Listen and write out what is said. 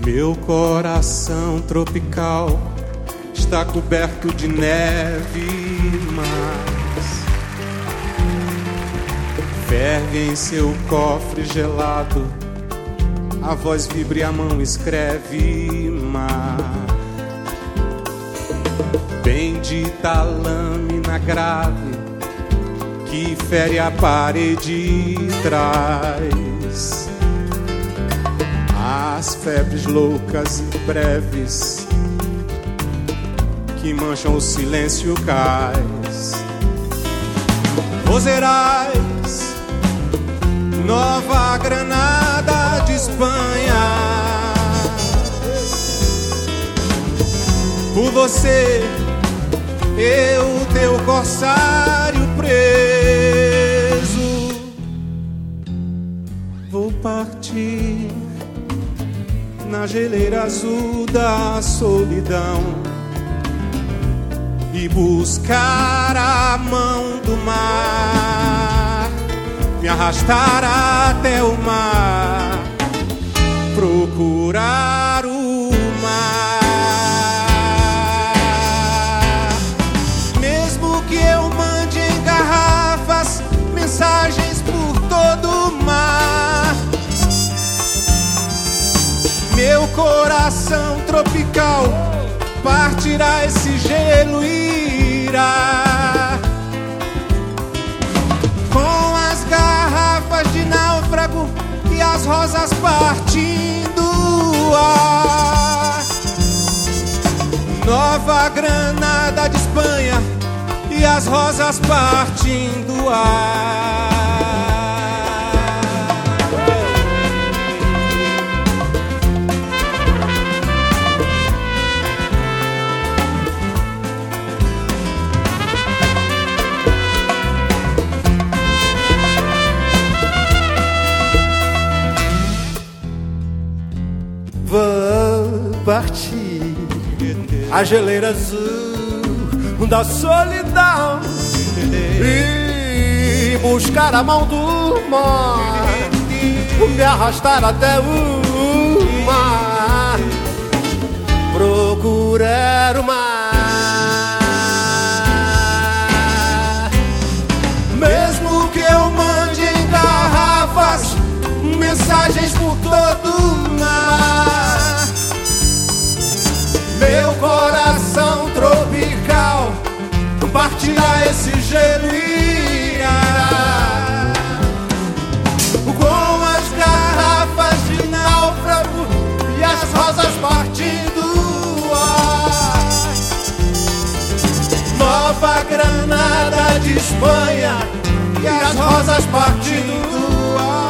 Meu coração tropical está coberto de neve, mas ferve em seu cofre gelado. A voz vibra e a mão escreve mar. Bendita a lâmina grave que fere a parede e traz as febres loucas e breves que mancham o silêncio cais. Roserais, Nova Granada de Espanha, por você eu, teu corsário preso, vou partir na geleira azul da solidão e buscar a mão do mar, me arrastar até o mar, procurar o mar. Mesmo que eu mande em garrafas mensagens por todo o mar, meu coração tropical partirá esse gelo e irá com as garrafas de náufrago e as rosas partindo o ar. Nova Granada de Espanha e as rosas partindo o ar. Vou partir a geleira azul da solidão e buscar a mão do mar, me arrastar até o mar, procurar o mar. Mesmo que eu mande em garrafas mensagens por todo o mar, meu coração tropical partirá esse gelo e irá com as garrafas de náufrago e as rosas partindo o ar. Nova Granada de Espanha e as rosas partindo o ar.